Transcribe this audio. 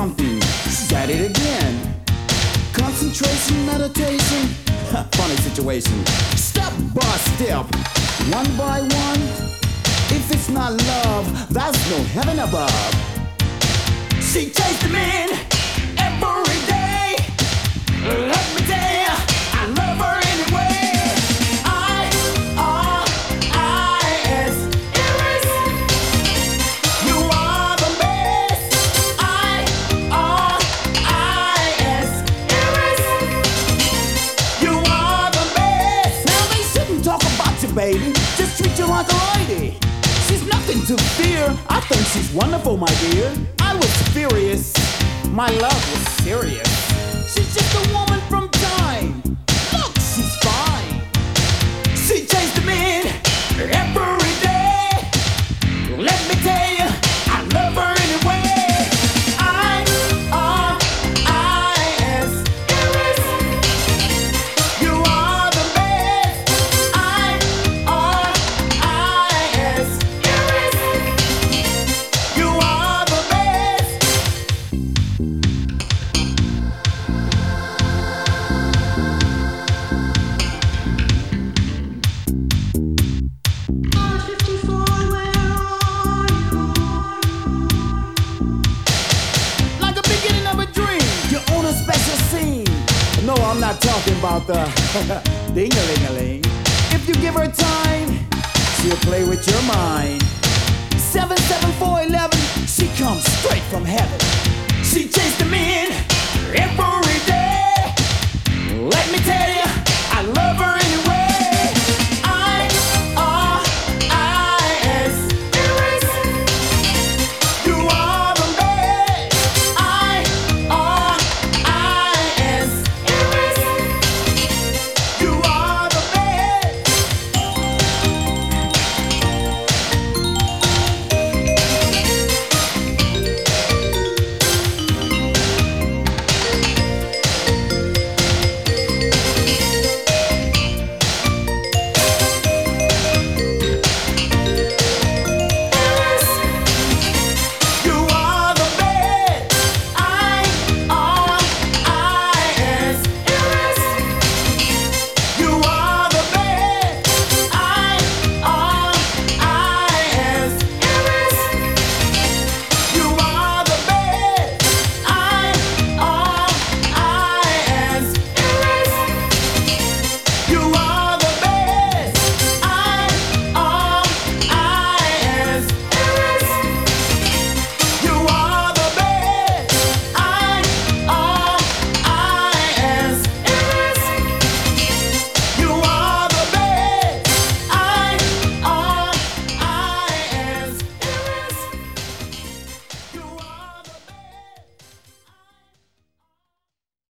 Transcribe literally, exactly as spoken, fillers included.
something. She's at it again. Concentration, meditation, funny situation. Step by step, one by one. If it's not love, there's no heaven above. She chased him in every day. Let me tell you, I love her anyway. I R I S, Iris, you are the best. I R I S, Iris, you are the best. Now they shouldn't talk about you, baby. Just treat you like a lady. She's nothing to fear. I think she's wonderful, my dear. I was furious. My love was serious. She's just a woman from time. Look, she's fine. She chased him in every day. Let me tell you, I love her anyway. I R I S, Iris, you are the best. I R I S, Iris, you are the best. Like the beginning of a dream, you own a special scene. No, I'm not talking about the ding-a-ling-a-ling. If you give her time, she'll play with your mind. Seven